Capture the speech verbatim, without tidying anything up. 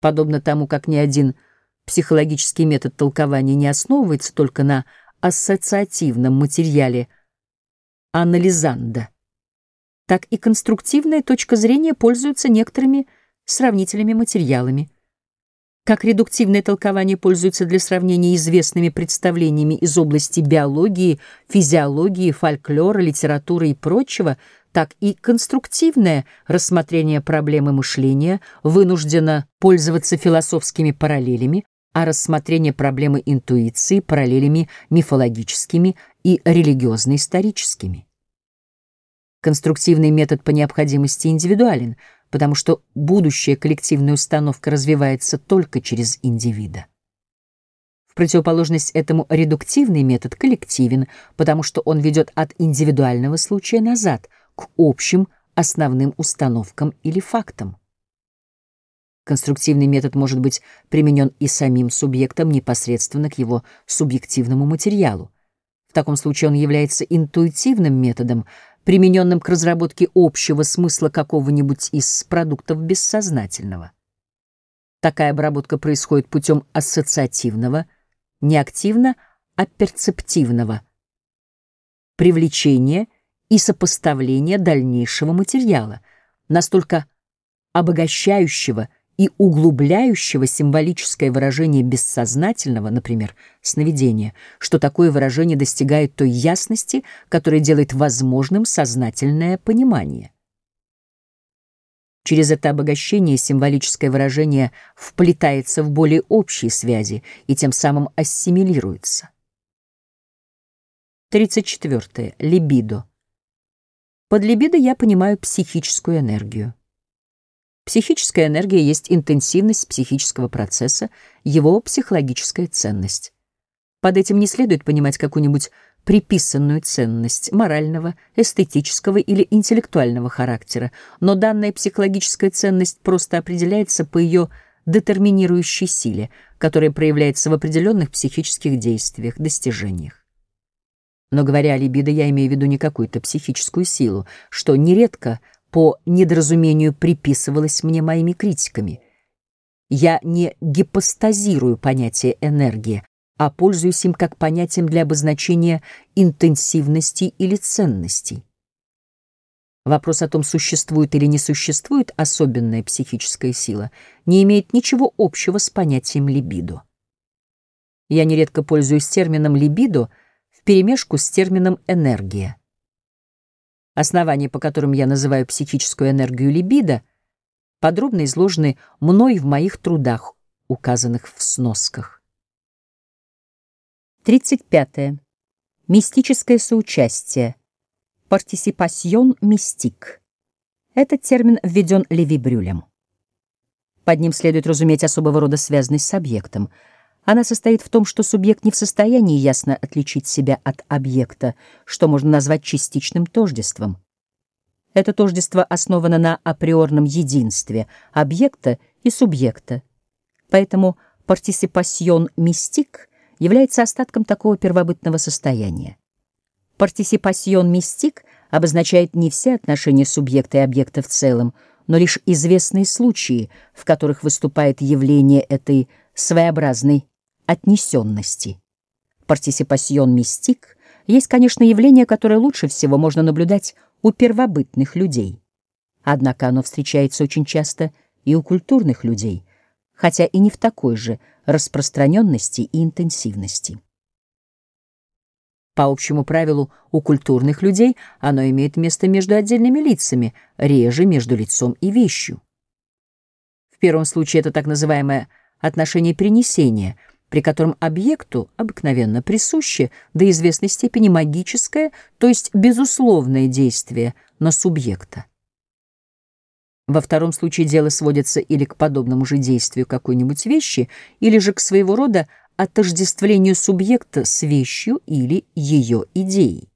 Подобно тому, как ни один психологический метод толкования не основывается только на ассоциативном материале анализанда, так и конструктивная точка зрения пользуется некоторыми сравнительными материалами. Как редуктивное толкование пользуется для сравнения известными представлениями из области биологии, физиологии, фольклора, литературы и прочего, так и конструктивное рассмотрение проблемы мышления вынуждено пользоваться философскими параллелями, а рассмотрение проблемы интуиции — параллелями мифологическими и религиозно-историческими. Конструктивный метод по необходимости индивидуален, потому что будущая коллективная установка развивается только через индивида. В противоположность этому редуктивный метод коллективен, потому что он ведет от индивидуального случая назад, к общим основным установкам или фактам. Конструктивный метод может быть применен и самим субъектом непосредственно к его субъективному материалу. В таком случае он является интуитивным методом, примененным к разработке общего смысла какого-нибудь из продуктов бессознательного. Такая обработка происходит путем ассоциативного, не активно, а перцептивного привлечения и сопоставления дальнейшего материала, настолько обогащающего и углубляющего символическое выражение бессознательного, например, сновидения, что такое выражение достигает той ясности, которая делает возможным сознательное понимание. Через это обогащение символическое выражение вплетается в более общие связи и тем самым ассимилируется. тридцать четвёртое. Либидо. Под либидо я понимаю психическую энергию. Психическая энергия есть интенсивность психического процесса, его психологическая ценность. Под этим не следует понимать какую-нибудь приписанную ценность морального, эстетического или интеллектуального характера, но данная психологическая ценность просто определяется по ее детерминирующей силе, которая проявляется в определенных психических действиях, достижениях. Но говоря о либидо, я имею в виду не какую-то психическую силу, что нередко по недоразумению приписывалось мне моими критиками. Я не гипостазирую понятие «энергия», а пользуюсь им как понятием для обозначения интенсивности или ценностей. Вопрос о том, существует или не существует особенная психическая сила, не имеет ничего общего с понятием либидо. Я нередко пользуюсь термином «либидо» вперемешку с термином «энергия». Основания, по которым я называю психическую энергию либидо, подробно изложены мной в моих трудах, указанных в сносках. тридцать пятое. Мистическое соучастие. Participation mystique. Этот термин введен Леви-Брюлем. Под ним следует разуметь особого рода связанность с объектом. Она состоит в том, что субъект не в состоянии ясно отличить себя от объекта, что можно назвать частичным тождеством. Это тождество основано на априорном единстве объекта и субъекта. Поэтому participation mystique является остатком такого первобытного состояния. Participation mystique обозначает не все отношения субъекта и объекта в целом, но лишь известные случаи, в которых выступает явление этой своеобразной отнесенности. Participation mystique есть, конечно, явление, которое лучше всего можно наблюдать у первобытных людей. Однако оно встречается очень часто и у культурных людей, хотя и не в такой же распространенности и интенсивности. По общему правилу, у культурных людей оно имеет место между отдельными лицами, реже между лицом и вещью. В первом случае это так называемое отношение перенесения, при котором объекту обыкновенно присуще до известной степени магическое, то есть безусловное действие на субъекта. Во втором случае дело сводится или к подобному же действию какой-нибудь вещи, или же к своего рода отождествлению субъекта с вещью или ее идеей.